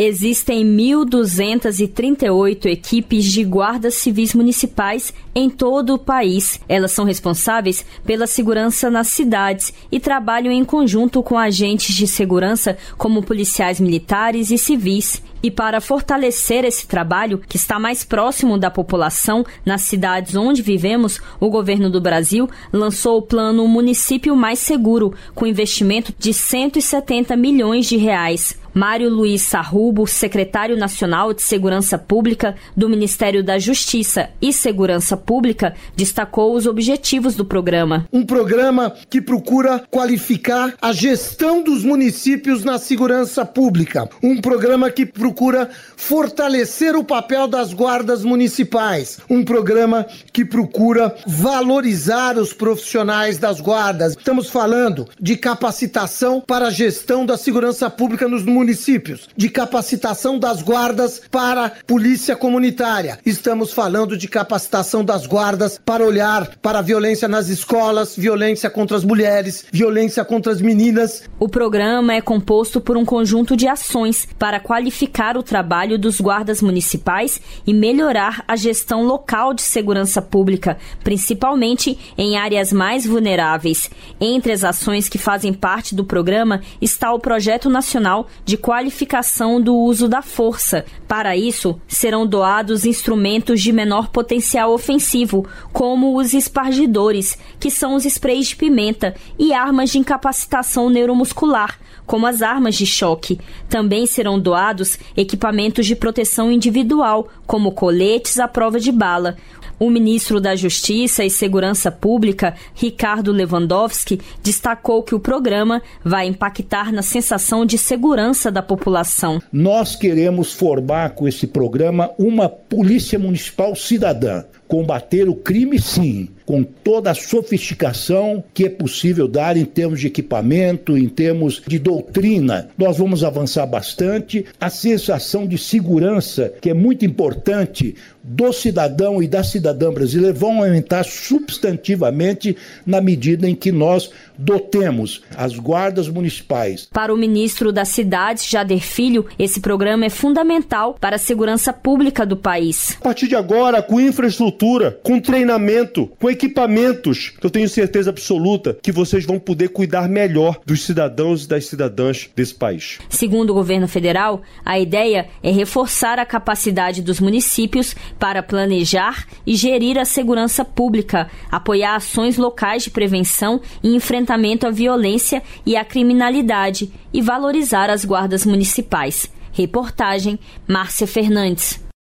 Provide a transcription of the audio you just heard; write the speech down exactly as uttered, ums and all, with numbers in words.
Existem mil duzentas e trinta e oito equipes de guardas civis municipais em todo o país. Elas são responsáveis pela segurança nas cidades e trabalham em conjunto com agentes de segurança como policiais militares e civis. E para fortalecer esse trabalho, que está mais próximo da população nas cidades onde vivemos, o governo do Brasil lançou o plano Município Mais Seguro, com investimento de cento e setenta milhões de reais. Mário Luiz Sarrubo, secretário nacional de Segurança Pública do Ministério da Justiça e Segurança Pública, destacou os objetivos do programa. Um programa que procura qualificar a gestão dos municípios na segurança pública. Um programa que procura fortalecer o papel das guardas municipais. Um programa que procura valorizar os profissionais das guardas. Estamos falando de capacitação para a gestão da segurança pública nos municípios. municípios, de capacitação das guardas para a polícia comunitária. Estamos falando de capacitação das guardas para olhar para a violência nas escolas, violência contra as mulheres, violência contra as meninas. O programa é composto por um conjunto de ações para qualificar o trabalho dos guardas municipais e melhorar a gestão local de segurança pública, principalmente em áreas mais vulneráveis. Entre as ações que fazem parte do programa está o Projeto Nacional de de qualificação do uso da força. Para isso, serão doados instrumentos de menor potencial ofensivo, como os espargidores, que são os sprays de pimenta, e armas de incapacitação neuromuscular, como as armas de choque. Também serão doados equipamentos de proteção individual, como coletes à prova de bala. O ministro da Justiça e Segurança Pública, Ricardo Lewandowski, destacou que o programa vai impactar na sensação de segurança da população. Nós queremos formar com esse programa uma polícia municipal cidadã. Combater o crime, sim, com toda a sofisticação que é possível dar em termos de equipamento, em termos de doutrina. Nós vamos avançar bastante. A sensação de segurança, que é muito importante, do cidadão e da cidadã brasileira, vão aumentar substantivamente na medida em que nós dotemos as guardas municipais. Para o ministro das Cidades, Jader Filho, esse programa é fundamental para a segurança pública do país. A partir de agora, com infraestrutura, com treinamento, com equipamentos, eu tenho certeza absoluta que vocês vão poder cuidar melhor dos cidadãos e das cidadãs desse país. Segundo o governo federal, a ideia é reforçar a capacidade dos municípios para planejar e gerir a segurança pública, apoiar ações locais de prevenção e enfrentamento à violência e à criminalidade e valorizar as guardas municipais. Reportagem Márcia Fernandes.